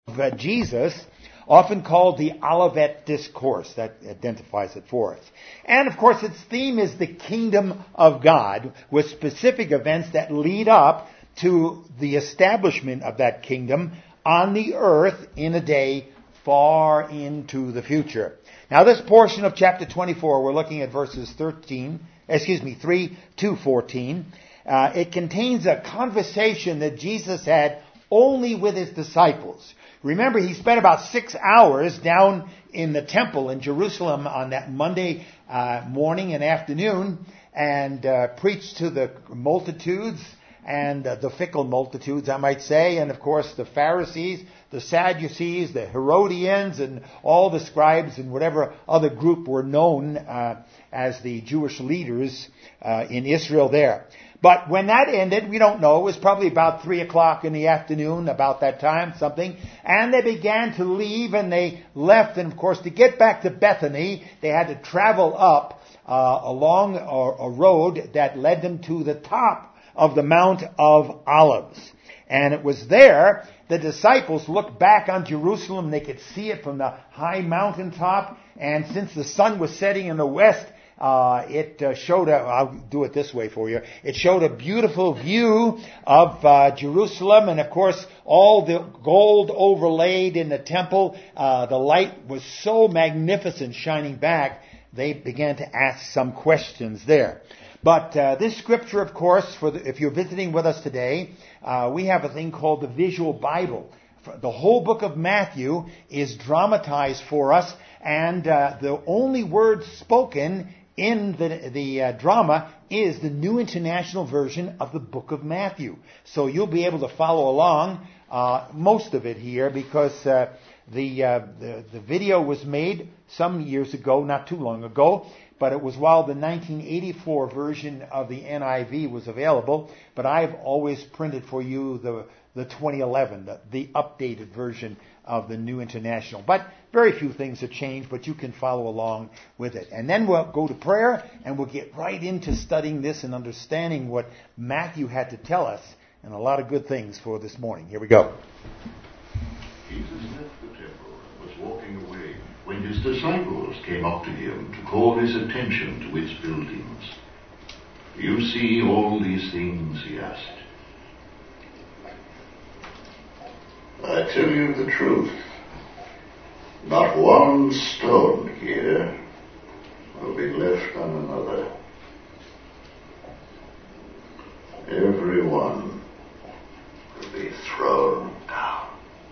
Jesus, often called the Olivet Discourse. That identifies it for us. And of course its theme is the kingdom of God, with specific events that lead up to the establishment of that kingdom on the earth in a day far into the future. Now this portion of chapter 24, we're looking at verses 3 to 14. It contains a conversation that Jesus had only with his disciples. Remember, he spent about 6 hours down in the temple in Jerusalem on that Monday morning and afternoon and preached to the multitudes and the fickle multitudes, I might say, and of course the Pharisees, the Sadducees, the Herodians, and all the scribes and whatever other group were known as the Jewish leaders in Israel there. But when that ended, we don't know, it was probably about 3 o'clock in the afternoon, about that time, something, and they began to leave, and they left, and of course to get back to Bethany, they had to travel up along a road that led them to the top of the Mount of Olives. And it was there the disciples looked back on Jerusalem. They could see it from the high mountaintop. And since the sun was setting in the west, it showed I'll do it this way for you. It showed a beautiful view of Jerusalem. And of course, all the gold overlaid in the temple. The light was so magnificent shining back. They began to ask some questions there. But this scripture, of course, if you're visiting with us today, we have a thing called the Visual Bible. The whole book of Matthew is dramatized for us, and the only word spoken in the drama is the New International Version of the book of Matthew. So you'll be able to follow along most of it here, because the video was made some years ago, not too long ago, but it was while the 1984 version of the NIV was available. But I've always printed for you the 2011, the updated version of the New International. But very few things have changed, but you can follow along with it. And then we'll go to prayer, and we'll get right into studying this and understanding what Matthew had to tell us, and a lot of good things for this morning. Here we go. Jesus left the temple and was walking away when his disciples came up to him to call his attention to its buildings. "Do you see all these things?" he asked. "I tell you the truth. Not one stone here will be left on another. Every one will be thrown down."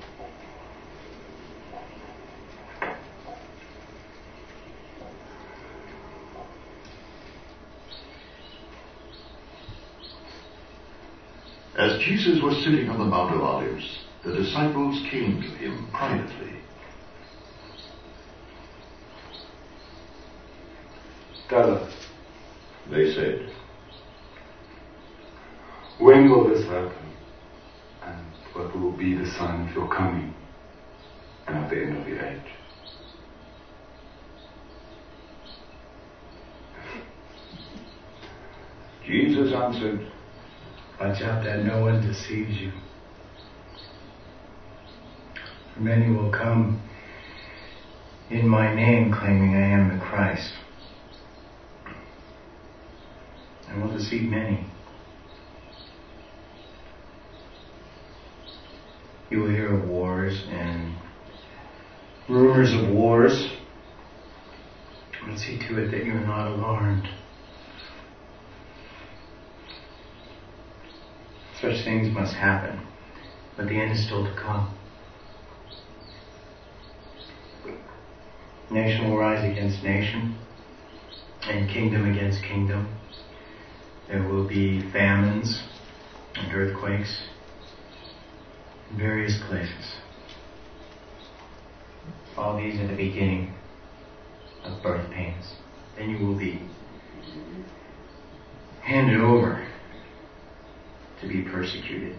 As Jesus was sitting on the Mount of Olives, the disciples came to him privately. "Tell us," they said, "when will this happen? And what will be the sign of your coming and of the end of the age?" Jesus answered, "Watch out that no one deceives you. For many will come in my name, claiming I am the Christ, and will deceive many. You will hear of wars and rumors of wars, but see to it that you are not alarmed. Such things must happen, but the end is still to come. Nation will rise against nation, and kingdom against kingdom. There will be famines and earthquakes in various places. All these are the beginning of birth pains. Then you will be handed over to be persecuted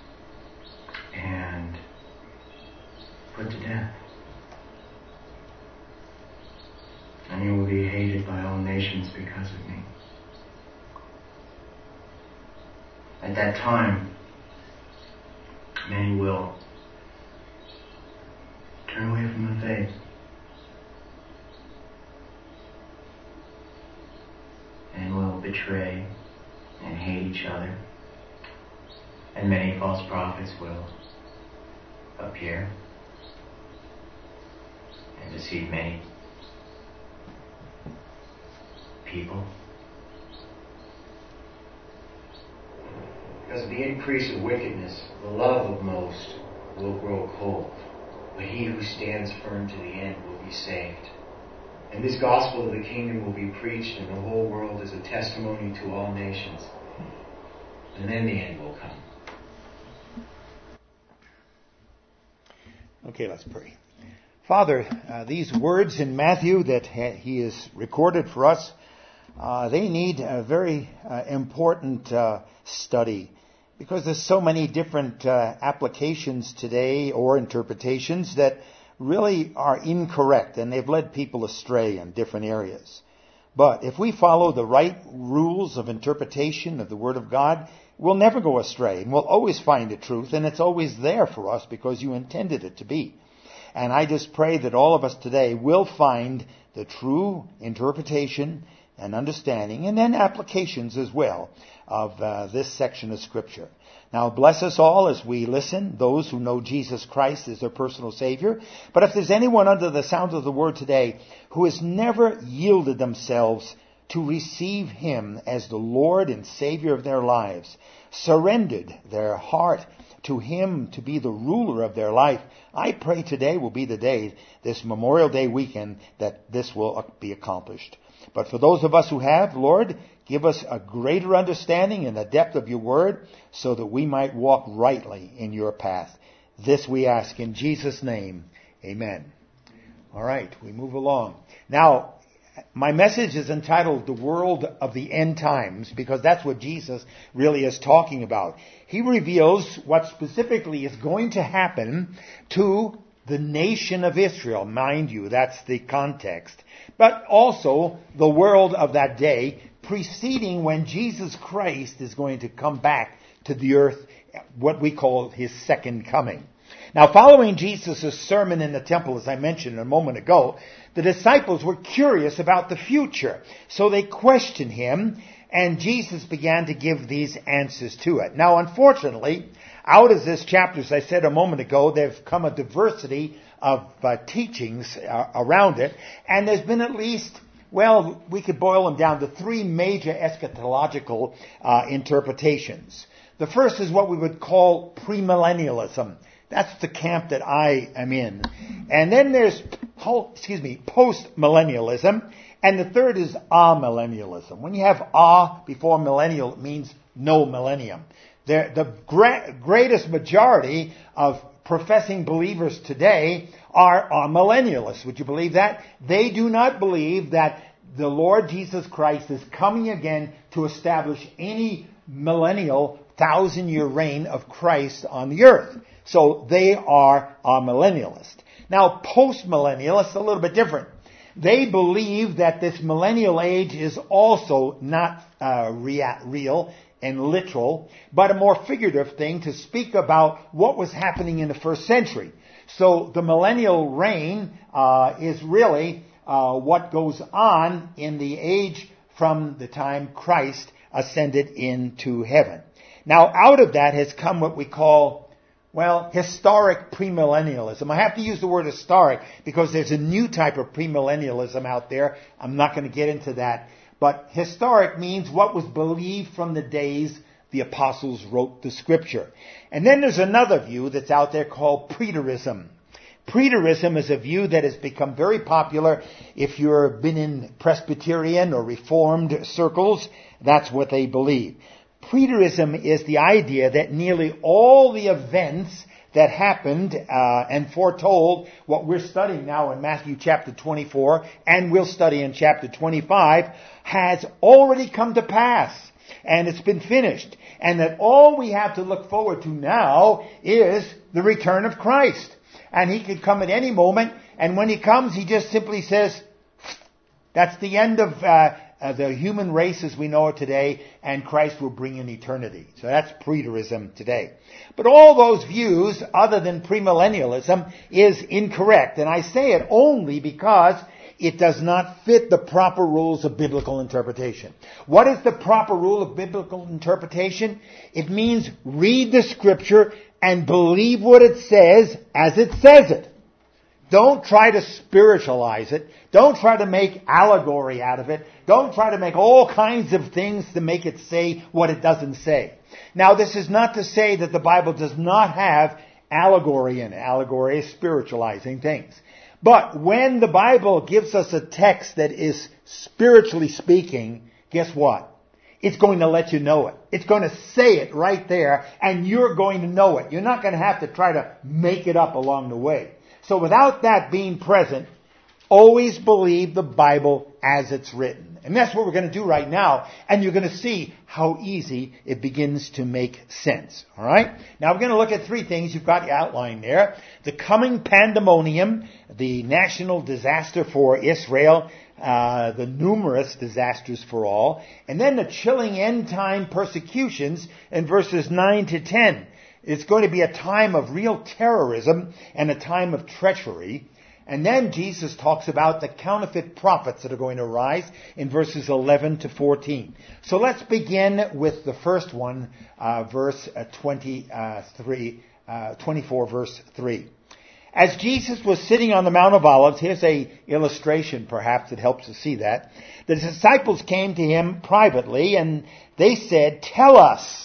and put to death. And you will be hated by all nations because of me. At that time, many will turn away from the faith. And will betray and hate each other. And many false prophets will appear and deceive many people. Because of the increase of wickedness, the love of most will grow cold. But he who stands firm to the end will be saved. And this gospel of the kingdom will be preached in the whole world as a testimony to all nations. And then the end will come. Okay, let's pray. Father, these words in Matthew that he has recorded for us, they need a very important study, because there's so many different applications today or interpretations that really are incorrect, and they've led people astray in different areas. But if we follow the right rules of interpretation of the Word of God, we'll never go astray, and we'll always find the truth, and it's always there for us because you intended it to be. And I just pray that all of us today will find the true interpretation and understanding, and then applications as well, of this section of Scripture. Now bless us all as we listen, those who know Jesus Christ as their personal Savior. But if there's anyone under the sound of the Word today who has never yielded themselves to receive Him as the Lord and Savior of their lives, surrendered their heart to Him to be the ruler of their life, I pray today will be the day, this Memorial Day weekend, that this will be accomplished. But for those of us who have, Lord, give us a greater understanding in the depth of your word so that we might walk rightly in your path. This we ask in Jesus' name. Amen. All right, we move along. Now, my message is entitled The World of the End Times, because that's what Jesus really is talking about. He reveals what specifically is going to happen to the nation of Israel. Mind you, that's the context. But also the world of that day, preceding when Jesus Christ is going to come back to the earth, what we call his second coming. Now, following Jesus' sermon in the temple, as I mentioned a moment ago, the disciples were curious about the future. So they questioned him, and Jesus began to give these answers to it. Now, unfortunately, out of this chapter, as I said a moment ago, there's come a diversity of teachings around it, and there's been at least, well, we could boil them down to three major eschatological interpretations. The first is what we would call premillennialism. That's the camp that I am in. And then there's, postmillennialism. And the third is amillennialism. When you have before millennial, it means no millennium. The greatest majority of professing believers today are millennialists. Would you believe that? They do not believe that the Lord Jesus Christ is coming again to establish any millennial 1,000-year reign of Christ on the earth. So they are millennialists. Now, post-millennialists, a little bit different. They believe that this millennial age is also not real and literal, but a more figurative thing to speak about what was happening in the first century. So the millennial reign is really what goes on in the age from the time Christ ascended into heaven. Now, out of that has come what we call, historic premillennialism. I have to use the word historic because there's a new type of premillennialism out there. I'm not going to get into that. But historic means what was believed from the days the apostles wrote the scripture. And then there's another view that's out there called preterism. Preterism is a view that has become very popular if you've been in Presbyterian or Reformed circles. That's what they believe. Preterism is the idea that nearly all the events that happened and foretold what we're studying now in Matthew chapter 24 and we'll study in chapter 25 has already come to pass and it's been finished. And that all we have to look forward to now is the return of Christ. And he could come at any moment, and when he comes, he just simply says, that's the end of the human race as we know it today, and Christ will bring in eternity. So that's preterism today. But all those views, other than premillennialism, is incorrect. And I say it only because it does not fit the proper rules of biblical interpretation. What is the proper rule of biblical interpretation? It means read the Scripture and believe what it says as it says it. Don't try to spiritualize it. Don't try to make allegory out of it. Don't try to make all kinds of things to make it say what it doesn't say. Now, this is not to say that the Bible does not have allegory in it. Allegory is spiritualizing things. But when the Bible gives us a text that is spiritually speaking, guess what? It's going to let you know it. It's going to say it right there, and you're going to know it. You're not going to have to try to make it up along the way. So without that being present, always believe the Bible as it's written. And that's what we're going to do right now. And you're going to see how easy it begins to make sense. All right? Now we're going to look at three things. You've got the outline there. The coming pandemonium, the national disaster for Israel, the numerous disasters for all, and then the chilling end-time persecutions in verses 9 to 10. It's going to be a time of real terrorism and a time of treachery. And then Jesus talks about the counterfeit prophets that are going to rise in verses 11 to 14. So let's begin with the first one, verse 24, verse 3. As Jesus was sitting on the Mount of Olives, here's an illustration perhaps that helps us see that. The disciples came to him privately and they said, "Tell us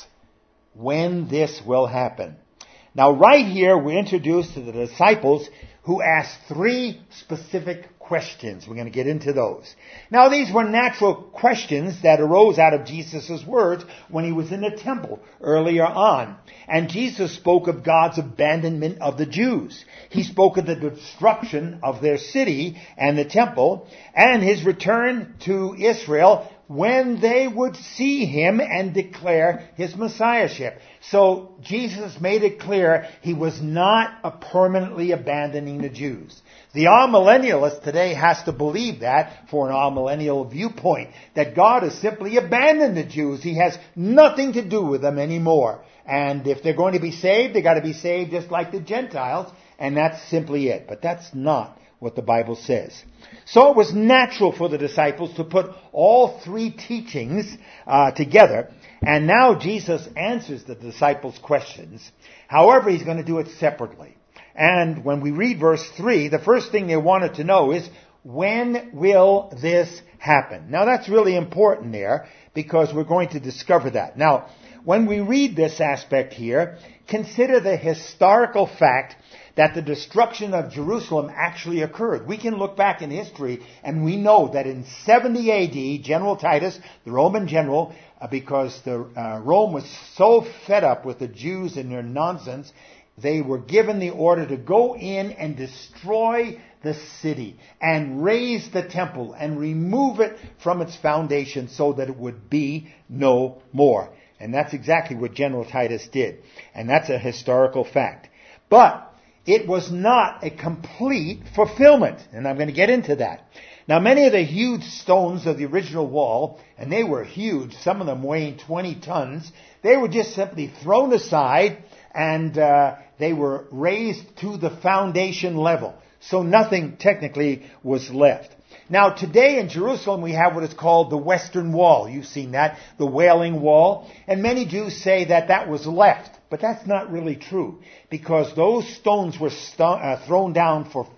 when this will happen." Now right here we're introduced to the disciples who asked three specific questions. We're going to get into those. Now these were natural questions that arose out of Jesus' words when he was in the temple earlier on. And Jesus spoke of God's abandonment of the Jews. He spoke of the destruction of their city and the temple and his return to Israel when they would see him and declare his messiahship. So Jesus made it clear he was not permanently abandoning the Jews. The amillennialist today has to believe that for an amillennial viewpoint, that God has simply abandoned the Jews. He has nothing to do with them anymore. And if they're going to be saved, they got to be saved just like the Gentiles, and that's simply it. But that's not what the Bible says. So it was natural for the disciples to put all three teachings together. And now Jesus answers the disciples' questions. However, he's going to do it separately. And when we read verse 3, the first thing they wanted to know is, when will this happen? Now that's really important there, because we're going to discover that. Now, when we read this aspect here, consider the historical fact that the destruction of Jerusalem actually occurred. We can look back in history and we know that in 70 AD, General Titus, the Roman general, because Rome was so fed up with the Jews and their nonsense, they were given the order to go in and destroy the city and raze the temple and remove it from its foundation so that it would be no more. And that's exactly what General Titus did. And that's a historical fact. But it was not a complete fulfillment. And I'm going to get into that. Now, many of the huge stones of the original wall, and they were huge, some of them weighing 20 tons, they were just simply thrown aside and they were raised to the foundation level. So nothing technically was left. Now today in Jerusalem we have what is called the Western Wall. You've seen that, the Wailing Wall. And many Jews say that that was left. But that's not really true, because those stones were thrown down for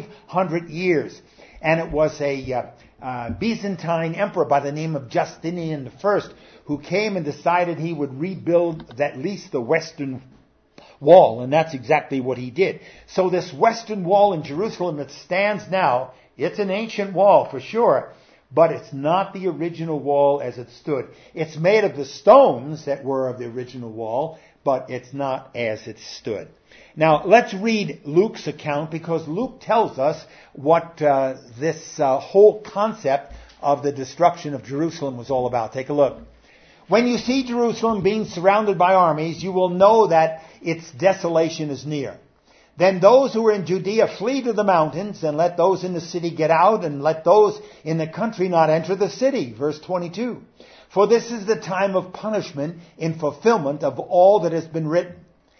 500 years. And it was a Byzantine emperor by the name of Justinian I who came and decided he would rebuild at least the Western Wall. And that's exactly what he did. So this Western Wall in Jerusalem that stands now, it's an ancient wall for sure, but it's not the original wall as it stood. It's made of the stones that were of the original wall, but it's not as it stood. Now, let's read Luke's account, because Luke tells us what this whole concept of the destruction of Jerusalem was all about. Take a look. When you see Jerusalem being surrounded by armies, you will know that its desolation is near. Then those who are in Judea flee to the mountains, and let those in the city get out, and let those in the country not enter the city. Verse 22. For this is the time of punishment in fulfillment of all that has been written.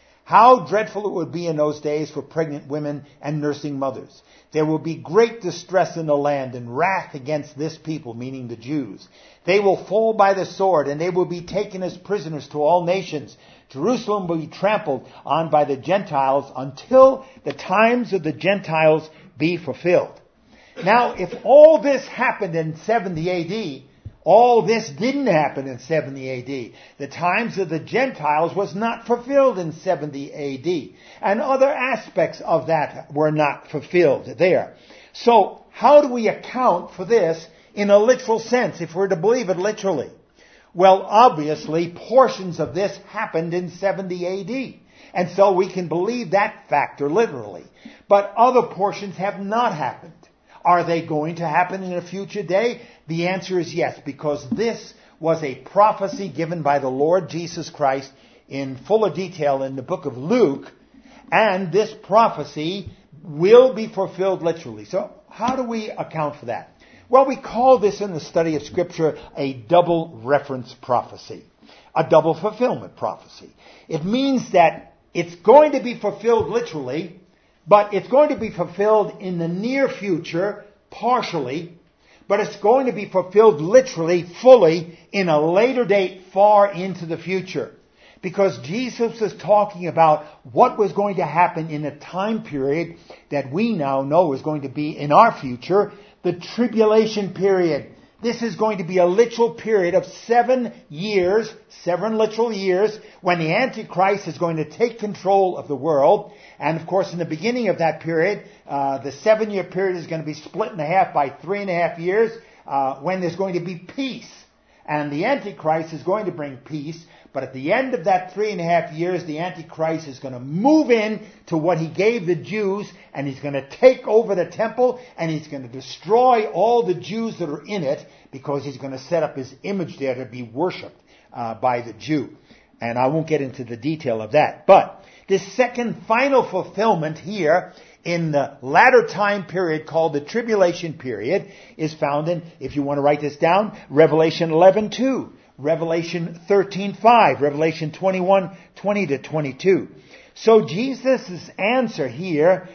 How dreadful it would be in those days for pregnant women and nursing mothers. There will be great distress in the land and wrath against this people, meaning the Jews. They will fall by the sword, and they will be taken as prisoners to all nations. Jerusalem will be trampled on by the Gentiles until the times of the Gentiles be fulfilled. Now, if all this happened in 70 AD, all this didn't happen in 70 AD. The times of the Gentiles was not fulfilled in 70 AD. And other aspects of that were not fulfilled there. So, how do we account for this in a literal sense, if we're to believe it literally? Well, obviously, portions of this happened in 70 AD. And so we can believe that factor literally. But other portions have not happened. Are they going to happen in a future day? The answer is yes, because this was a prophecy given by the Lord Jesus Christ in fuller detail in the book of Luke, and this prophecy will be fulfilled literally. So how do we account for that? Well, we call this in the study of Scripture a double reference prophecy, a double fulfillment prophecy. It means that it's going to be fulfilled literally, but it's going to be fulfilled in the near future, partially, but it's going to be fulfilled literally, fully, in a later date, far into the future. Because Jesus is talking about what was going to happen in a time period that we now know is going to be in our future, the tribulation period. This is going to be a literal period of 7 years, 7 literal years, when the Antichrist is going to take control of the world. And of course, in the beginning of that period, the 7-year period is going to be split in half by 3.5 years, when there's going to be peace. And the Antichrist is going to bring peace. But at the end of that 3.5 years, the Antichrist is going to move in to what he gave the Jews, and he's going to take over the temple, and he's going to destroy all the Jews that are in it, because he's going to set up his image there to be worshipped by the Jew. And I won't get into the detail of that. But this second final fulfillment here in the latter time period called the tribulation period is found in, if you want to write this down, Revelation 11:2. Revelation 13:5, Revelation 21:20 to 22. So Jesus' answer here,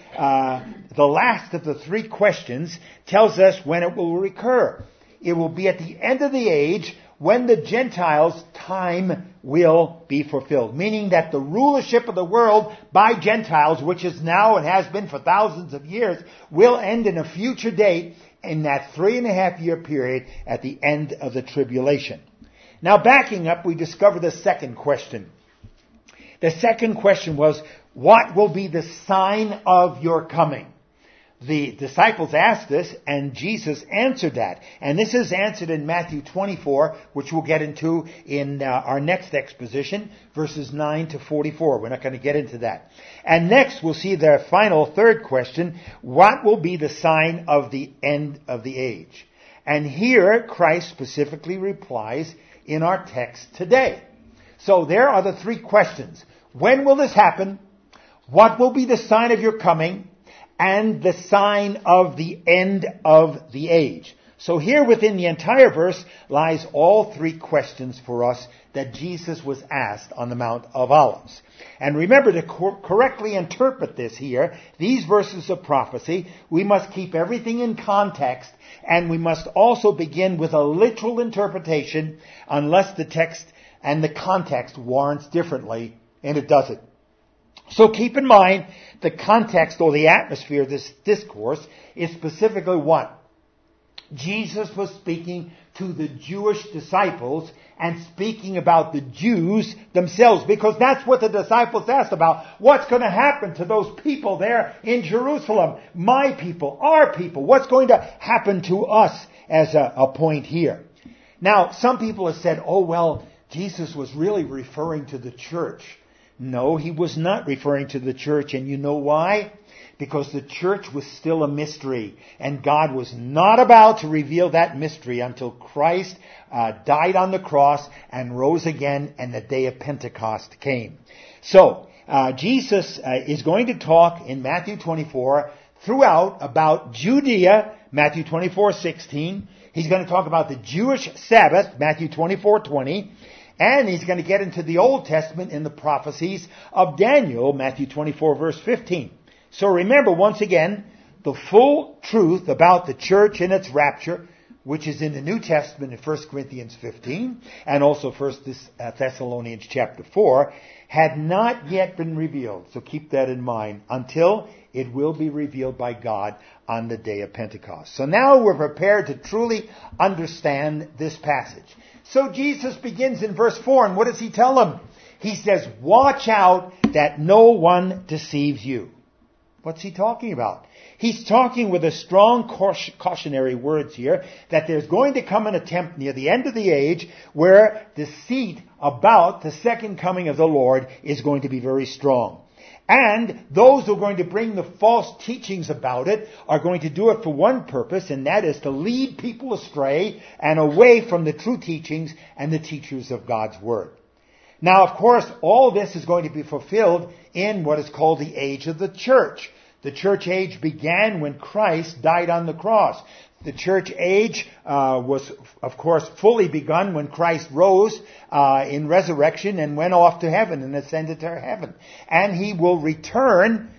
the last of the 3 questions, tells us when it will recur. It will be at the end of the age when the Gentiles' time will be fulfilled. Meaning that the rulership of the world by Gentiles, which is now and has been for thousands of years, will end in a future date in that 3.5 year period at the end of the tribulation. Now, backing up, we discover the second question. The second question was, what will be the sign of your coming? The disciples asked this, and Jesus answered that. And this is answered in Matthew 24, which we'll get into in our next exposition, verses 9 to 44. We're not going to get into that. And next, we'll see the final third question, what will be the sign of the end of the age? And here, Christ specifically replies in our text today. So there are the 3 questions. When will this happen? What will be the sign of your coming? And the sign of the end of the age. So here within the entire verse lies all 3 questions for us that Jesus was asked on the Mount of Olives. And remember, to correctly interpret this here, these verses of prophecy, we must keep everything in context, and we must also begin with a literal interpretation unless the text and the context warrants differently, and it doesn't. So keep in mind the context or the atmosphere of this discourse is specifically what? Jesus was speaking to the Jewish disciples and speaking about the Jews themselves, because that's what the disciples asked about. What's going to happen to those people there in Jerusalem? My people, our people. What's going to happen to us as a point here? Now, some people have said, oh, well, Jesus was really referring to the church. No, he was not referring to the church. And you know why? Because the church was still a mystery. And God was not about to reveal that mystery until Christ died on the cross and rose again and the day of Pentecost came. So, Jesus is going to talk in Matthew 24 throughout about Judea, Matthew 24:16. He's going to talk about the Jewish Sabbath, Matthew 24:20. And he's going to get into the Old Testament in the prophecies of Daniel, Matthew 24 verse 15. So remember, once again, the full truth about the church and its rapture, which is in the New Testament in 1 Corinthians 15, and also 1 Thessalonians chapter 4, had not yet been revealed. So keep that in mind until it will be revealed by God on the day of Pentecost. So now we're prepared to truly understand this passage. So Jesus begins in verse 4, and what does he tell them? He says, watch out that no one deceives you. What's he talking about? He's talking with a strong cautionary words here that there's going to come an attempt near the end of the age where deceit about the second coming of the Lord is going to be very strong. And those who are going to bring the false teachings about it are going to do it for one purpose, and that is to lead people astray and away from the true teachings and the teachers of God's Word. Now, of course, all this is going to be fulfilled in what is called the age of the church. The church age began when Christ died on the cross. The church age was, of course, fully begun when Christ rose in resurrection and went off to heaven and ascended to heaven. And he will return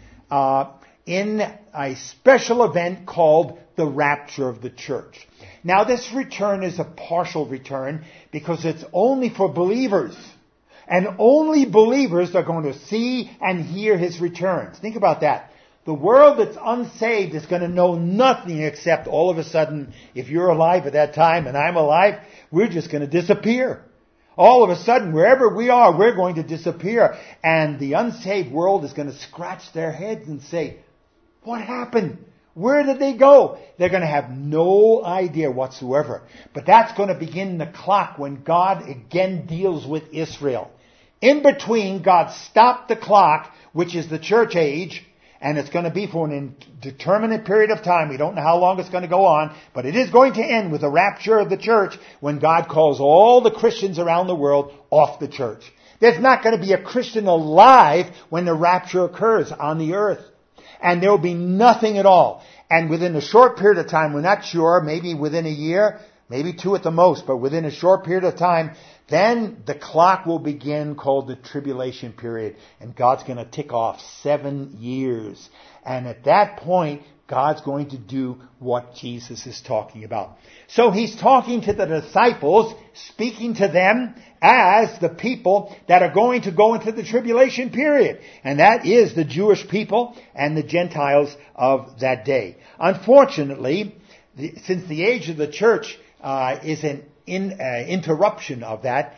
in a special event called the rapture of the church. Now, this return is a partial return because it's only for believers. And only believers are going to see and hear his returns. Think about that. The world that's unsaved is going to know nothing except all of a sudden, if you're alive at that time and I'm alive, we're just going to disappear. All of a sudden, wherever we are, we're going to disappear. And the unsaved world is going to scratch their heads and say, what happened? Where did they go? They're going to have no idea whatsoever. But that's going to begin the clock when God again deals with Israel. In between, God stopped the clock, which is the church age, and it's going to be for an indeterminate period of time. We don't know how long it's going to go on, but it is going to end with the rapture of the church when God calls all the Christians around the world off the church. There's not going to be a Christian alive when the rapture occurs on the earth. And there will be nothing at all. And within a short period of time, we're not sure, maybe within a year, maybe 2 at the most, but within a short period of time, then the clock will begin called the tribulation period. And God's going to tick off 7 years. And at that point, God's going to do what Jesus is talking about. So he's talking to the disciples, speaking to them as the people that are going to go into the tribulation period. And that is the Jewish people and the Gentiles of that day. Unfortunately, since the age of the church is an interruption of that,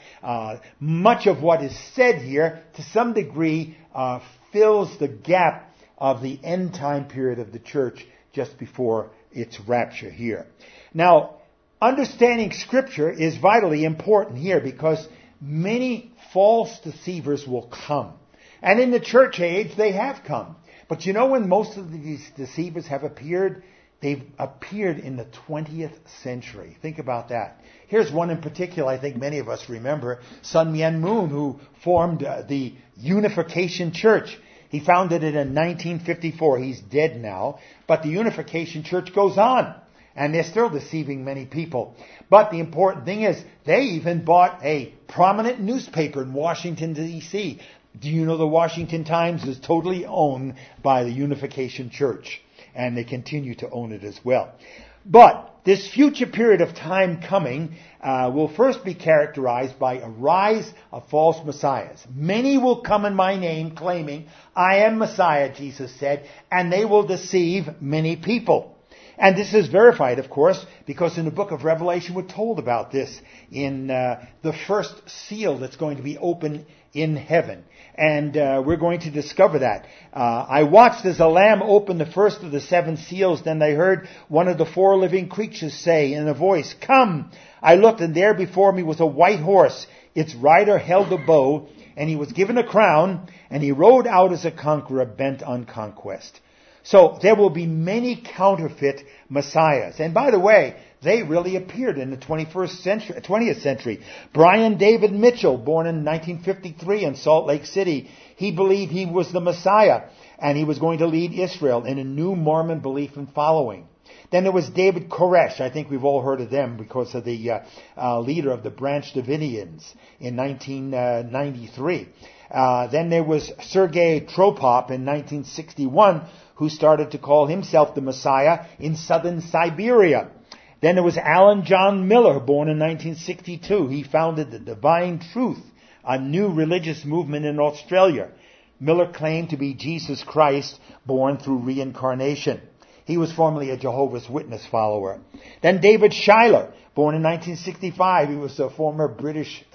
much of what is said here, to some degree, fills the gap of the end time period of the church just before its rapture here. Now, understanding Scripture is vitally important here because many false deceivers will come. And in the church age, they have come. But you know when most of these deceivers have appeared? They've appeared in the 20th century. Think about that. Here's one in particular I think many of us remember, Sun Myung Moon, who formed the Unification Church. He founded it in 1954. He's dead now. But the Unification Church goes on. And they're still deceiving many people. But the important thing is, they even bought a prominent newspaper in Washington, D.C. Do you know the Washington Times is totally owned by the Unification Church? And they continue to own it as well. But this future period of time coming will first be characterized by a rise of false messiahs. Many will come in my name claiming, I am Messiah, Jesus said, and they will deceive many people. And this is verified, of course, because in the book of Revelation we're told about this in the first seal that's going to be opened in heaven. And we're going to discover that. I watched as the Lamb opened the first of the 7 seals. Then I heard one of the 4 living creatures say in a voice, Come! I looked, and there before me was a white horse. Its rider held a bow, and he was given a crown, and he rode out as a conqueror bent on conquest. So there will be many counterfeit messiahs. And by the way, They really appeared in the 20th century. Brian David Mitchell, born in 1953 in Salt Lake City, he believed he was the Messiah and he was going to lead Israel in a new Mormon belief and following. Then there was David Koresh. I think we've all heard of them because of the leader of the Branch Davidians in 1993. Then there was Sergei Tropop in 1961, who started to call himself the Messiah in southern Siberia. Then there was Alan John Miller, born in 1962. He founded the Divine Truth, a new religious movement in Australia. Miller claimed to be Jesus Christ, born through reincarnation. He was formerly a Jehovah's Witness follower. Then David Schuyler, born in 1965. He was a former British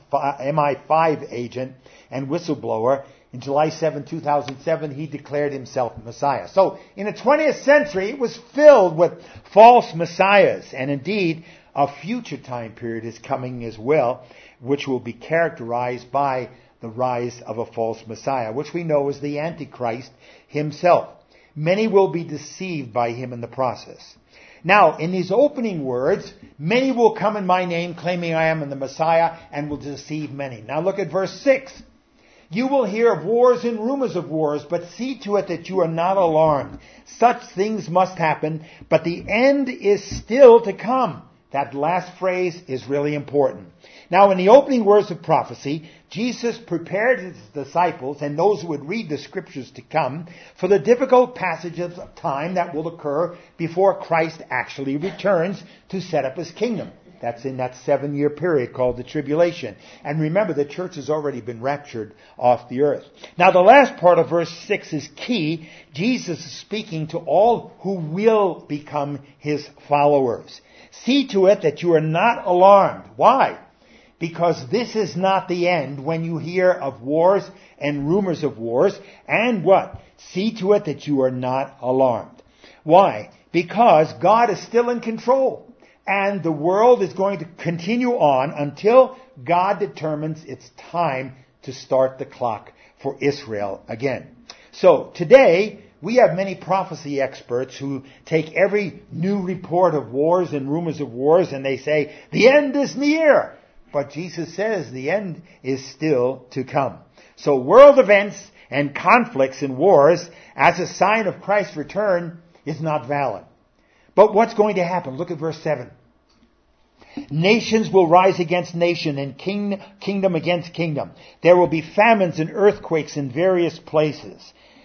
MI5 agent and whistleblower. In July 7, 2007, he declared himself Messiah. So, in the 20th century, it was filled with false messiahs. And indeed, a future time period is coming as well, which will be characterized by the rise of a false messiah, which we know is the Antichrist himself. Many will be deceived by him in the process. Now, in these opening words, many will come in my name, claiming I am the Messiah, and will deceive many. Now look at verse 6. You will hear of wars and rumors of wars, but see to it that you are not alarmed. Such things must happen, but the end is still to come. That last phrase is really important. Now, in the opening words of prophecy, Jesus prepared his disciples and those who would read the scriptures to come for the difficult passages of time that will occur before Christ actually returns to set up his kingdom. That's in that 7-year period called the tribulation. And remember, the church has already been raptured off the earth. Now, the last part of verse 6 is key. Jesus is speaking to all who will become his followers. See to it that you are not alarmed. Why? Because this is not the end when you hear of wars and rumors of wars. And what? See to it that you are not alarmed. Why? Because God is still in control. And the world is going to continue on until God determines it's time to start the clock for Israel again. So today, we have many prophecy experts who take every new report of wars and rumors of wars and they say, the end is near. But Jesus says the end is still to come. So world events and conflicts and wars as a sign of Christ's return is not valid. But what's going to happen? Look at verse 7. Nations will rise against nation and kingdom against kingdom. There will be famines and earthquakes in various places.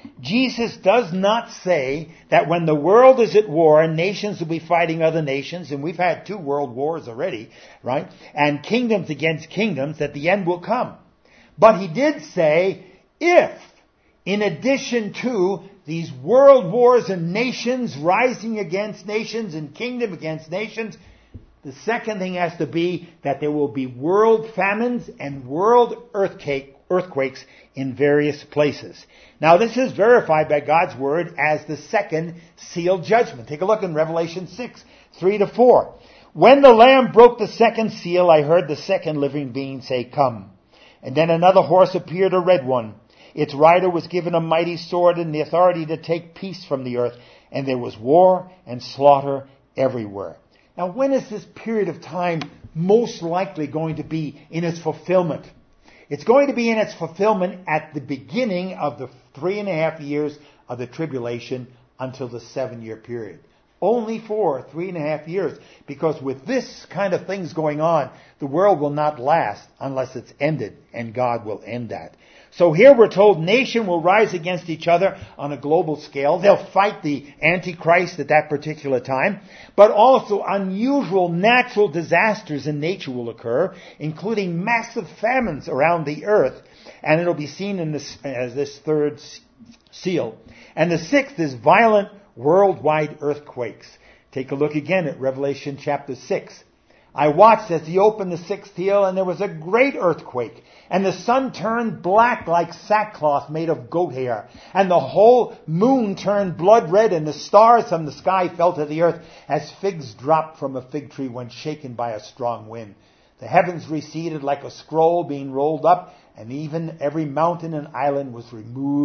Jesus does not say that when the world is at war, nations will be fighting other nations, and we've had 2 world wars already, right? And kingdoms against kingdoms, that the end will come. But he did say, if, in addition to these world wars and nations rising against nations and kingdom against nations, the second thing has to be that there will be world famines and world earthquakes in various places. Now this is verified by God's word as the second seal judgment. Take a look in Revelation 6, 3-4. When the Lamb broke the second seal, I heard the second living being say, come. And then another horse appeared, a red one. Its rider was given a mighty sword and the authority to take peace from the earth. And there was war and slaughter everywhere. Now, when is this period of time most likely going to be in its fulfillment? It's going to be in its fulfillment at the beginning of the 3.5 years of the tribulation until the 7-year period. Only for 3.5 years. Because with this kind of things going on, the world will not last unless it's ended, and God will end that. So here we're told nation will rise against each other on a global scale. They'll fight the Antichrist at that particular time. But also unusual natural disasters in nature will occur, including massive famines around the earth. And it'll be seen in this, as this third seal. And the 6th is violent worldwide earthquakes. Take a look again at Revelation chapter 6. I watched as he opened the 6th seal, and there was a great earthquake. And the sun turned black like sackcloth made of goat hair. And the whole moon turned blood red, and the stars from the sky fell to the earth as figs dropped from a fig tree when shaken by a strong wind. The heavens receded like a scroll being rolled up, and even every mountain and island was removed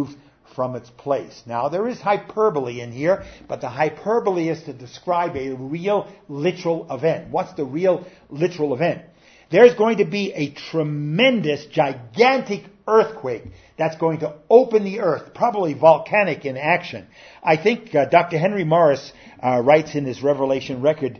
from its place. Now, there is hyperbole in here, but the hyperbole is to describe a real, literal event. What's the real, literal event? There's going to be a tremendous, gigantic earthquake that's going to open the earth, probably volcanic in action. I think Dr. Henry Morris writes in his Revelation record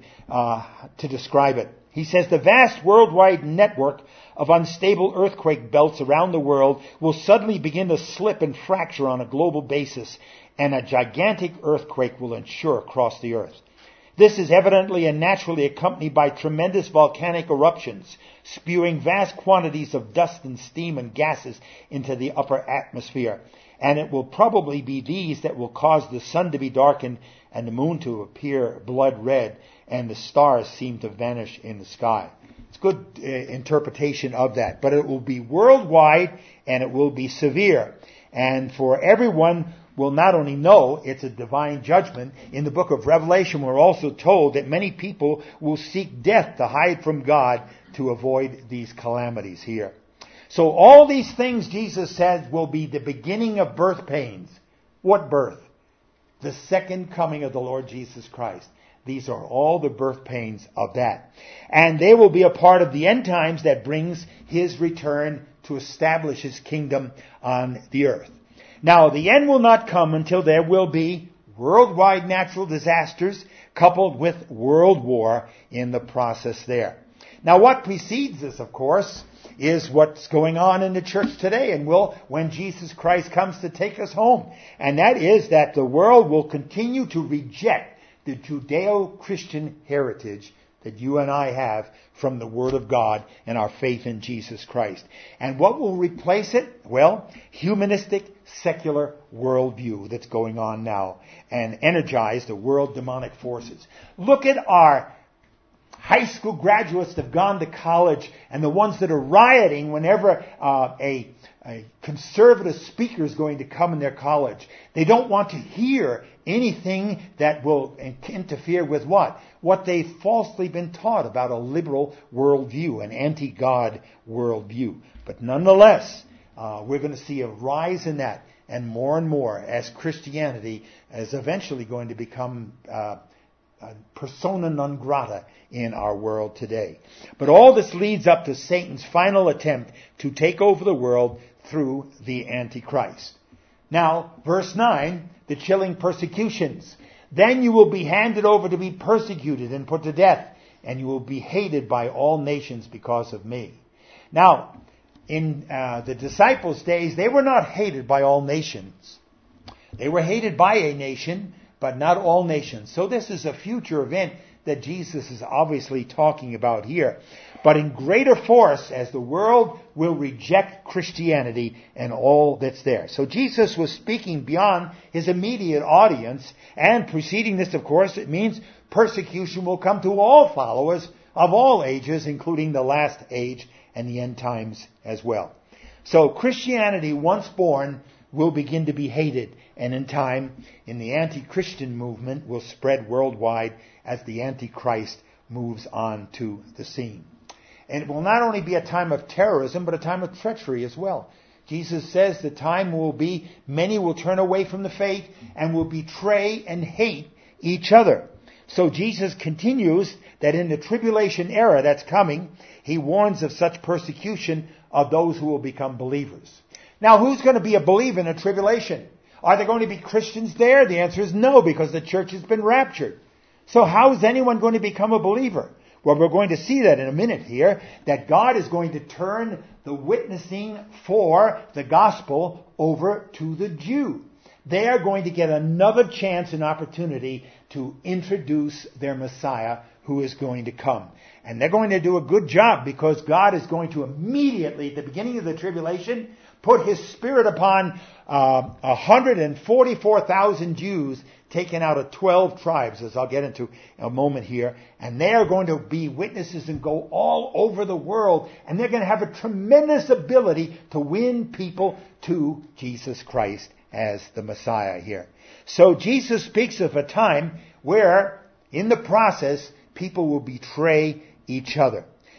to describe it. He says, the vast worldwide network of unstable earthquake belts around the world will suddenly begin to slip and fracture on a global basis, and a gigantic earthquake will ensure across the earth. This is evidently and naturally accompanied by tremendous volcanic eruptions, spewing vast quantities of dust and steam and gases into the upper atmosphere. And it will probably be these that will cause the sun to be darkened and the moon to appear blood red and the stars seem to vanish in the sky. It's good interpretation of that. But it will be worldwide and it will be severe. And for everyone will not only know it's a divine judgment, in the book of Revelation we're also told that many people will seek death to hide from God to avoid these calamities here. So all these things, Jesus says, will be the beginning of birth pains. What birth? The second coming of the Lord Jesus Christ. These are all the birth pains of that. And they will be a part of the end times that brings His return to establish His kingdom on the earth. Now, the end will not come until there will be worldwide natural disasters coupled with world war in the process there. Now, what precedes this, of course, is what's going on in the church today and will when Jesus Christ comes to take us home. And that is that the world will continue to reject the Judeo-Christian heritage that you and I have from the Word of God and our faith in Jesus Christ. And what will replace it? Well, humanistic, secular worldview that's going on now and energize the world demonic forces. Look at our high school graduates that have gone to college and the ones that are rioting whenever a conservative speaker is going to come in their college. They don't want to hear anything that will interfere with what? What they've falsely been taught about a liberal worldview, an anti-God worldview. But nonetheless, we're going to see a rise in that and more as Christianity is eventually going to become persona non grata in our world today. But all this leads up to Satan's final attempt to take over the world through the Antichrist. Now, verse 9, the chilling persecutions. Then you will be handed over to be persecuted and put to death, and you will be hated by all nations because of me. Now, in the disciples' days, they were not hated by all nations. They were hated by a nation, but not all nations. So this is a future event that Jesus is obviously talking about here. But in greater force as the world will reject Christianity and all that's there. So Jesus was speaking beyond his immediate audience, and preceding this, of course, it means persecution will come to all followers of all ages, including the last age and the end times as well. So Christianity, once born, will begin to be hated, and in time, in the anti-Christian movement, will spread worldwide as the Antichrist moves on to the scene. And it will not only be a time of terrorism, but a time of treachery as well. Jesus says the time will be many will turn away from the faith and will betray and hate each other. So Jesus continues that in the tribulation era that's coming, he warns of such persecution of those who will become believers. Now, who's going to be a believer in a tribulation? Are there going to be Christians there? The answer is no, because the church has been raptured. So how is anyone going to become a believer? Well, we're going to see that in a minute here, that God is going to turn the witnessing for the gospel over to the Jew. They are going to get another chance and opportunity to introduce their Messiah who is going to come. And they're going to do a good job because God is going to immediately, at the beginning of the tribulation, put His Spirit upon 144,000 Jews taken out of 12 tribes, as I'll get into in a moment here. And they are going to be witnesses and go all over the world. And they're going to have a tremendous ability to win people to Jesus Christ as the Messiah here. So Jesus speaks of a time where, in the process, people will betray each other.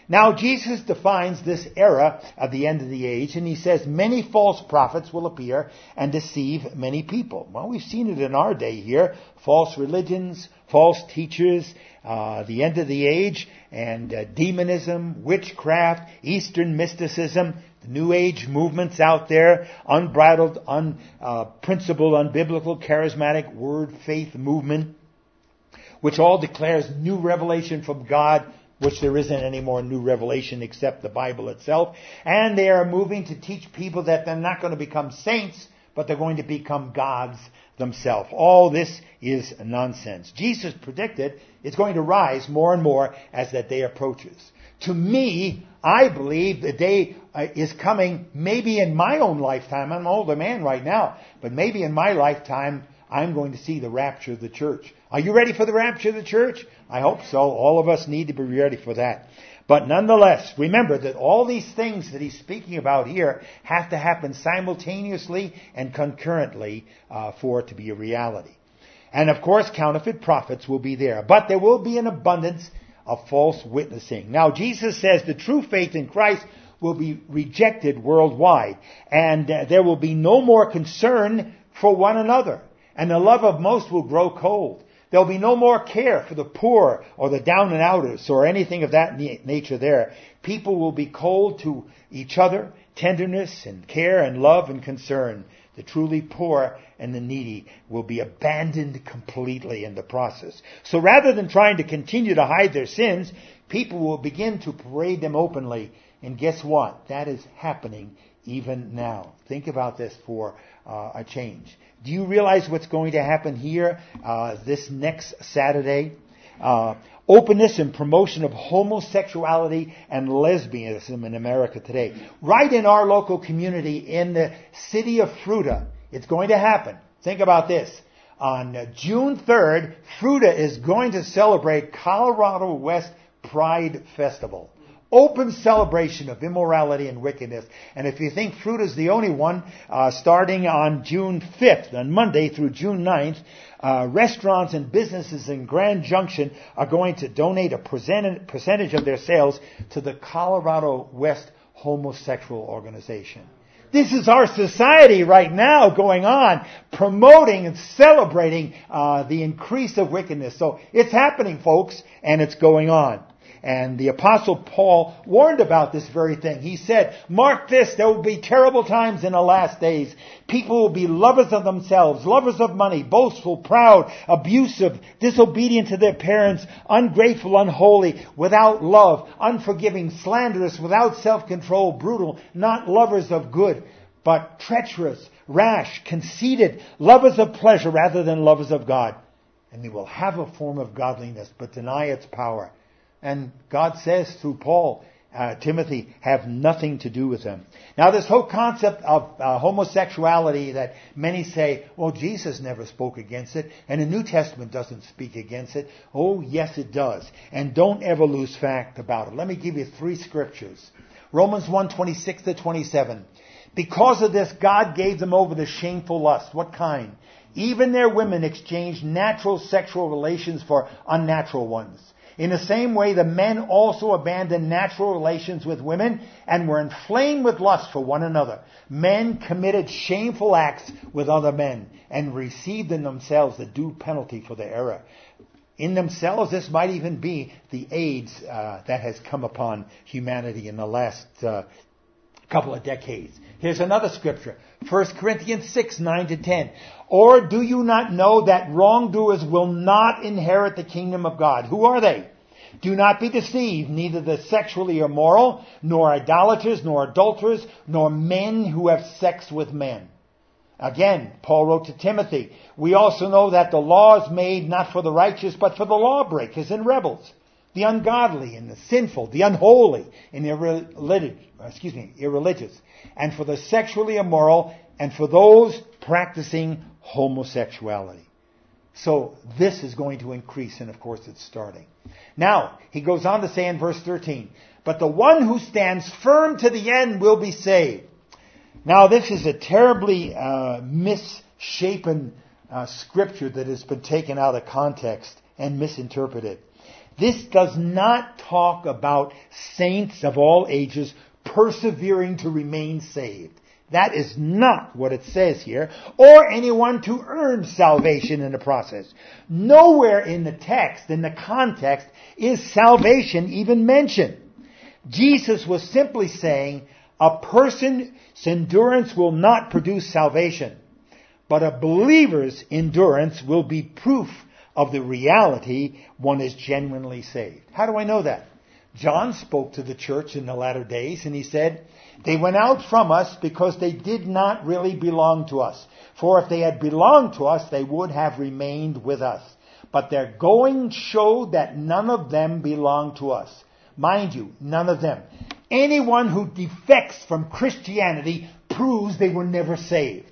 Now, Jesus defines this era of the end of the age, and he says many false prophets will appear and deceive many people. Well, we've seen it in our day here. False religions, false teachers, the end of the age, and demonism, witchcraft, Eastern mysticism, the New Age movements out there, unbridled, unprincipled, unbiblical, charismatic word faith movement, which all declares new revelation from God, which there isn't any more new revelation except the Bible itself. And they are moving to teach people that they're not going to become saints, but they're going to become gods themselves. All this is nonsense. Jesus predicted it's going to rise more and more as that day approaches. To me, I believe the day is coming maybe in my own lifetime. I'm an older man right now, but maybe in my lifetime I'm going to see the rapture of the church. Are you ready for the rapture of the church? I hope so. All of us need to be ready for that. But nonetheless, remember that all these things that he's speaking about here have to happen simultaneously and concurrently for it to be a reality. And of course, counterfeit prophets will be there. But there will be an abundance of false witnessing. Now, Jesus says the true faith in Christ will be rejected worldwide. And there will be no more concern for one another. And the love of most will grow cold. There'll be no more care for the poor or the down and outers or anything of that nature there. People will be cold to each other, tenderness and care and love and concern. The truly poor and the needy will be abandoned completely in the process. So rather than trying to continue to hide their sins, people will begin to parade them openly. And guess what? That is happening even now. Think about this for a change. Do you realize what's going to happen here this next Saturday? Openness and promotion of homosexuality and lesbianism in America today. Right in our local community in the city of Fruita, it's going to happen. Think about this. On June 3rd, Fruita is going to celebrate Colorado West Pride Festival. Open celebration of immorality and wickedness. And if you think Fruita is the only one, starting on June 5th, on Monday through June 9th, restaurants and businesses in Grand Junction are going to donate a percentage of their sales to the Colorado West Homosexual Organization. This is our society right now going on, promoting and celebrating the increase of wickedness. So it's happening, folks, and it's going on. And the Apostle Paul warned about this very thing. He said, mark this, there will be terrible times in the last days. People will be lovers of themselves, lovers of money, boastful, proud, abusive, disobedient to their parents, ungrateful, unholy, without love, unforgiving, slanderous, without self-control, brutal, not lovers of good, but treacherous, rash, conceited, lovers of pleasure rather than lovers of God. And they will have a form of godliness, but deny its power. And God says through Paul, Timothy, have nothing to do with them. Now this whole concept of homosexuality that many say, well, Jesus never spoke against it, and the New Testament doesn't speak against it. Oh, yes, it does. And don't ever lose fact about it. Let me give you 3 scriptures. Romans 1:26-27. Because of this, God gave them over to shameful lust. What kind? Even their women exchanged natural sexual relations for unnatural ones. In the same way, the men also abandoned natural relations with women and were inflamed with lust for one another. Men committed shameful acts with other men and received in themselves the due penalty for their error. In themselves, this might even be the AIDS that has come upon humanity in the last couple of decades. Here's another scripture. 1 Corinthians 6:9-10. Or do you not know that wrongdoers will not inherit the kingdom of God? Who are they? Do not be deceived, neither the sexually immoral, nor idolaters, nor adulterers, nor men who have sex with men. Again, Paul wrote to Timothy, we also know that the law is made not for the righteous, but for the lawbreakers and rebels, the ungodly and the sinful, the unholy and irreligious, and for the sexually immoral, and for those practicing homosexuality. So this is going to increase, and of course it's starting. Now, he goes on to say in verse 13, but the one who stands firm to the end will be saved. Now, this is a terribly misshapen scripture that has been taken out of context and misinterpreted. This does not talk about saints of all ages persevering to remain saved. That is not what it says here, or anyone to earn salvation in the process. Nowhere in the text, in the context, is salvation even mentioned. Jesus was simply saying a person's endurance will not produce salvation, but a believer's endurance will be proof of the reality one is genuinely saved. How do I know that? John spoke to the church in the latter days, and he said, they went out from us because they did not really belong to us. For if they had belonged to us, they would have remained with us. But their going showed that none of them belonged to us. Mind you, none of them. Anyone who defects from Christianity proves they were never saved.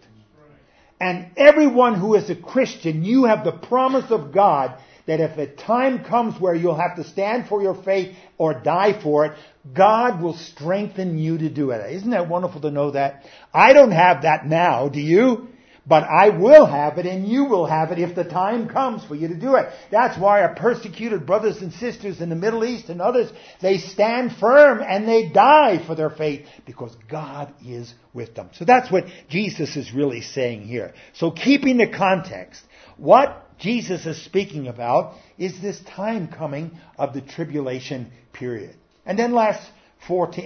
And everyone who is a Christian, you have the promise of God that if a time comes where you'll have to stand for your faith or die for it, God will strengthen you to do it. Isn't that wonderful to know that? I don't have that now, do you? But I will have it, and you will have it if the time comes for you to do it. That's why our persecuted brothers and sisters in the Middle East and others, they stand firm and they die for their faith because God is with them. So that's what Jesus is really saying here. So keeping the context, what Jesus is speaking about is this time coming of the tribulation period. And then lastly,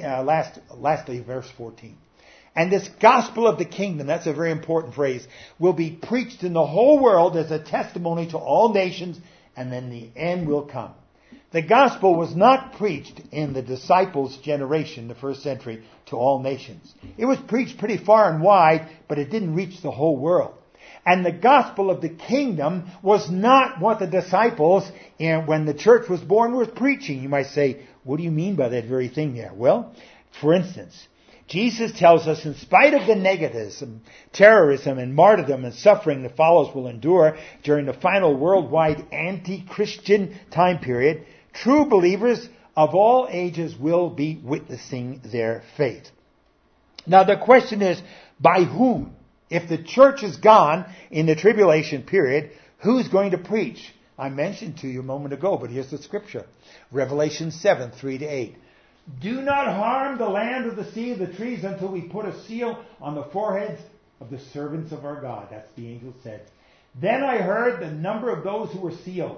verse 14. And this gospel of the kingdom, that's a very important phrase, will be preached in the whole world as a testimony to all nations, and then the end will come. The gospel was not preached in the disciples' generation, the first century, to all nations. It was preached pretty far and wide, but it didn't reach the whole world. And the gospel of the kingdom was not what the disciples, when the church was born, were preaching. You might say, what do you mean by that very thing there? Well, for instance, Jesus tells us in spite of the negatives, terrorism and martyrdom and suffering the followers will endure during the final worldwide anti-Christian time period, true believers of all ages will be witnessing their faith. Now the question is, by whom? If the church is gone in the tribulation period, who's going to preach? I mentioned to you a moment ago, but here's the scripture. Revelation 7, 3-8. Do not harm the land or the sea or the trees until we put a seal on the foreheads of the servants of our God. That's the angel said. Then I heard the number of those who were sealed.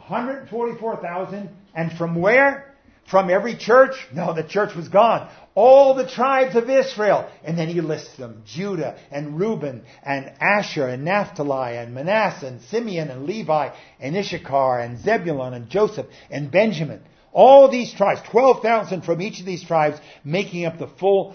144,000. And from where? From every church? No, the church was gone. All the tribes of Israel. And then he lists them. Judah and Reuben and Asher and Naphtali and Manasseh and Simeon and Levi and Issachar and Zebulun and Joseph and Benjamin. All these tribes, 12,000 from each of these tribes, making up the full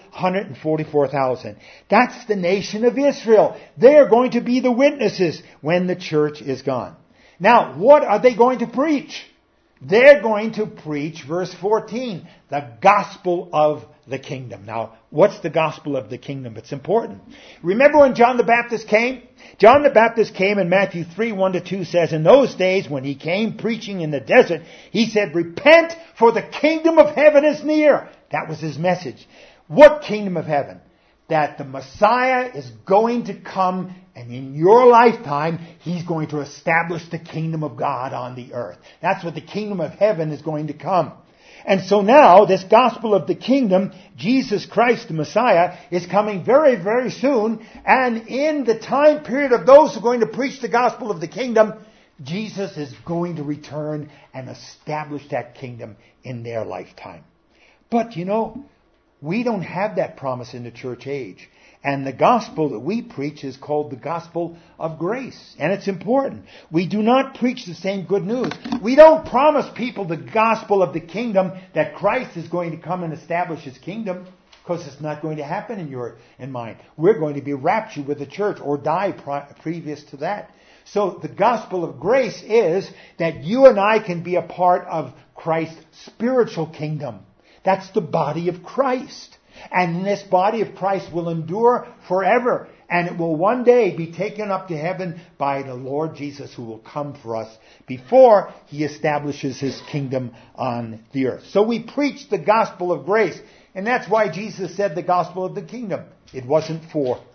144,000. That's the nation of Israel. They are going to be the witnesses when the church is gone. Now, what are they going to preach? They're going to preach, verse 14, the gospel of the kingdom. Now, what's the gospel of the kingdom? It's important. Remember when John the Baptist came? John the Baptist came in Matthew 3, 1-2 says, in those days when he came preaching in the desert, he said, repent for the kingdom of heaven is near. That was his message. What kingdom of heaven? That the Messiah is going to come, and in your lifetime, he's going to establish the kingdom of God on the earth. That's what the kingdom of heaven is going to come. And so now, this gospel of the kingdom, Jesus Christ, the Messiah, is coming very, very soon. And in the time period of those who are going to preach the gospel of the kingdom, Jesus is going to return and establish that kingdom in their lifetime. But, you know, we don't have that promise in the church age. And the gospel that we preach is called the gospel of grace. And it's important. We do not preach the same good news. We don't promise people the gospel of the kingdom that Christ is going to come and establish his kingdom, because it's not going to happen in your and mine. We're going to be raptured with the church or die previous to that. So the gospel of grace is that you and I can be a part of Christ's spiritual kingdom. That's the body of Christ. And this body of Christ will endure forever. And it will one day be taken up to heaven by the Lord Jesus, who will come for us before he establishes his kingdom on the earth. So we preach the gospel of grace. And that's why Jesus said the gospel of the kingdom. It wasn't for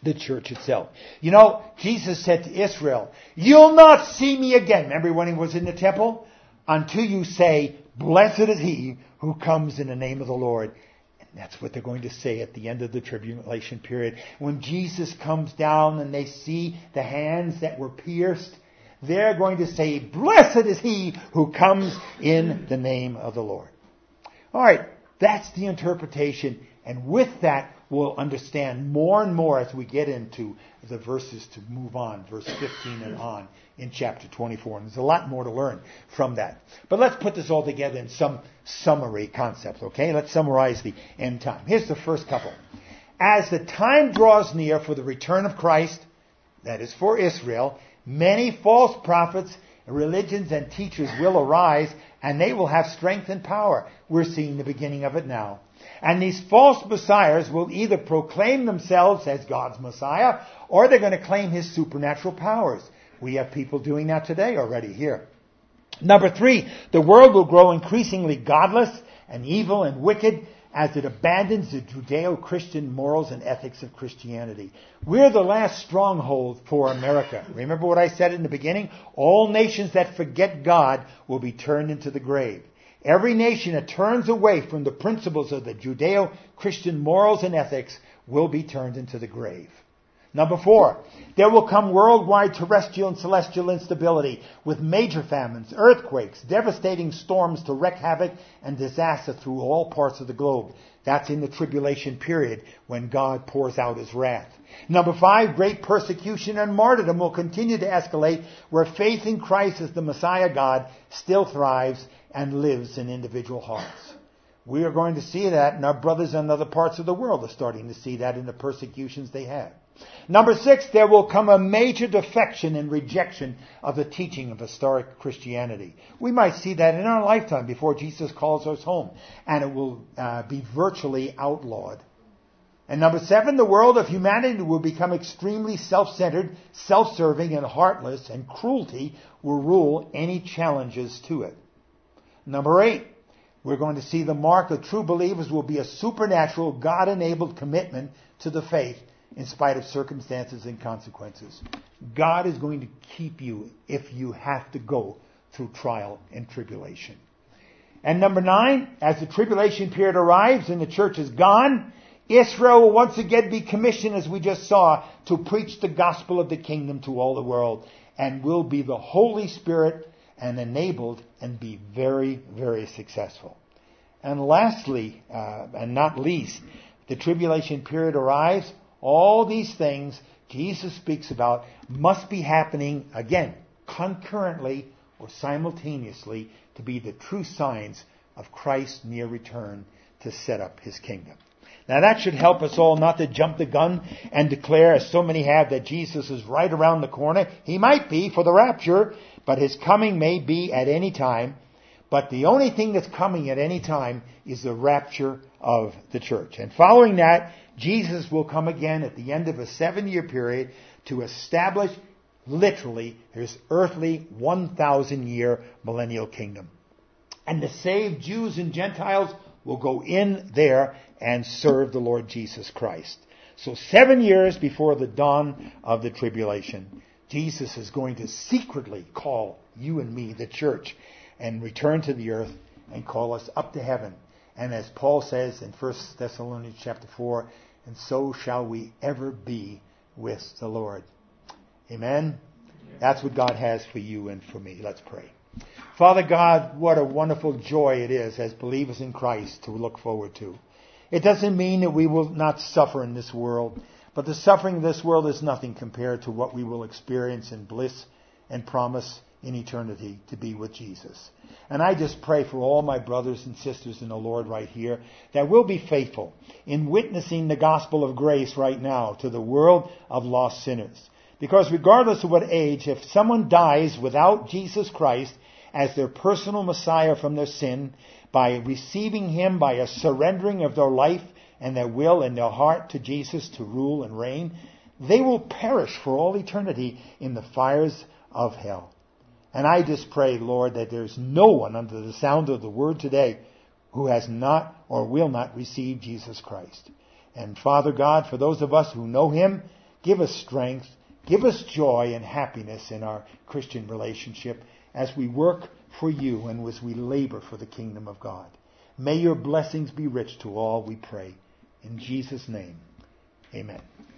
the church itself. You know, Jesus said to Israel, you'll not see me again. Remember when he was in the temple? Until you say, blessed is he who comes in the name of the Lord. And that's what they're going to say at the end of the tribulation period. When Jesus comes down and they see the hands that were pierced, they're going to say, blessed is he who comes in the name of the Lord. All right, that's the interpretation. And with that, we'll understand more and more as we get into the verses to move on, verse 15 and on in chapter 24. And there's a lot more to learn from that. But let's put this all together in some summary concepts, okay? Let's summarize the end time. Here's the first couple. As the time draws near for the return of Christ, that is for Israel, many false prophets, religions, and teachers will arise, and they will have strength and power. We're seeing the beginning of it now. And these false messiahs will either proclaim themselves as God's Messiah, or they're going to claim his supernatural powers. We have people doing that today already here. Number 3, the world will grow increasingly godless and evil and wicked as it abandons the Judeo-Christian morals and ethics of Christianity. We're the last stronghold for America. Remember what I said in the beginning? All nations that forget God will be turned into the grave. Every nation that turns away from the principles of the Judeo-Christian morals and ethics will be turned into the grave. Number 4, there will come worldwide terrestrial and celestial instability with major famines, earthquakes, devastating storms to wreak havoc and disaster through all parts of the globe. That's in the tribulation period when God pours out his wrath. Number 5, great persecution and martyrdom will continue to escalate where faith in Christ as the Messiah God still thrives and lives in individual hearts. We are going to see that, and our brothers in other parts of the world are starting to see that in the persecutions they have. Number 6, there will come a major defection and rejection of the teaching of historic Christianity. We might see that in our lifetime before Jesus calls us home, and it will be virtually outlawed. And number 7, the world of humanity will become extremely self-centered, self-serving, and heartless, and cruelty will rule any challenges to it. Number 8, we're going to see the mark of true believers will be a supernatural, God-enabled commitment to the faith in spite of circumstances and consequences. God is going to keep you if you have to go through trial and tribulation. And number 9, as the tribulation period arrives and the church is gone, Israel will once again be commissioned, as we just saw, to preach the gospel of the kingdom to all the world, and will be the Holy Spirit and enabled and be very, very successful. And lastly, and not least, the tribulation period arrives. All these things Jesus speaks about must be happening, again, concurrently or simultaneously to be the true signs of Christ's near return to set up his kingdom. Now that should help us all not to jump the gun and declare, as so many have, that Jesus is right around the corner. He might be for the rapture, but his coming may be at any time. But the only thing that's coming at any time is the rapture of the church. And following that, Jesus will come again at the end of a 7-year period to establish, literally, his earthly 1,000-year millennial kingdom. And the saved Jews and Gentiles will go in there and serve the Lord Jesus Christ. So 7 years before the dawn of the tribulation, Jesus is going to secretly call you and me, the church, and return to the earth and call us up to heaven. And as Paul says in 1 Thessalonians chapter 4, and so shall we ever be with the Lord. Amen? That's what God has for you and for me. Let's pray. Father God, what a wonderful joy it is as believers in Christ to look forward to. It doesn't mean that we will not suffer in this world, but the suffering of this world is nothing compared to what we will experience in bliss and promise in eternity to be with Jesus. And I just pray for all my brothers and sisters in the Lord right here that we'll be faithful in witnessing the gospel of grace right now to the world of lost sinners. Because regardless of what age, if someone dies without Jesus Christ as their personal Messiah from their sin, by receiving him, by a surrendering of their life and their will and their heart to Jesus to rule and reign, they will perish for all eternity in the fires of hell. And I just pray, Lord, that there's no one under the sound of the word today who has not or will not receive Jesus Christ. And Father God, for those of us who know him, Give us strength. Give us joy and happiness in our Christian relationship as we work for you and as we labor for the kingdom of God. May your blessings be rich to all, we pray. In Jesus' name, amen.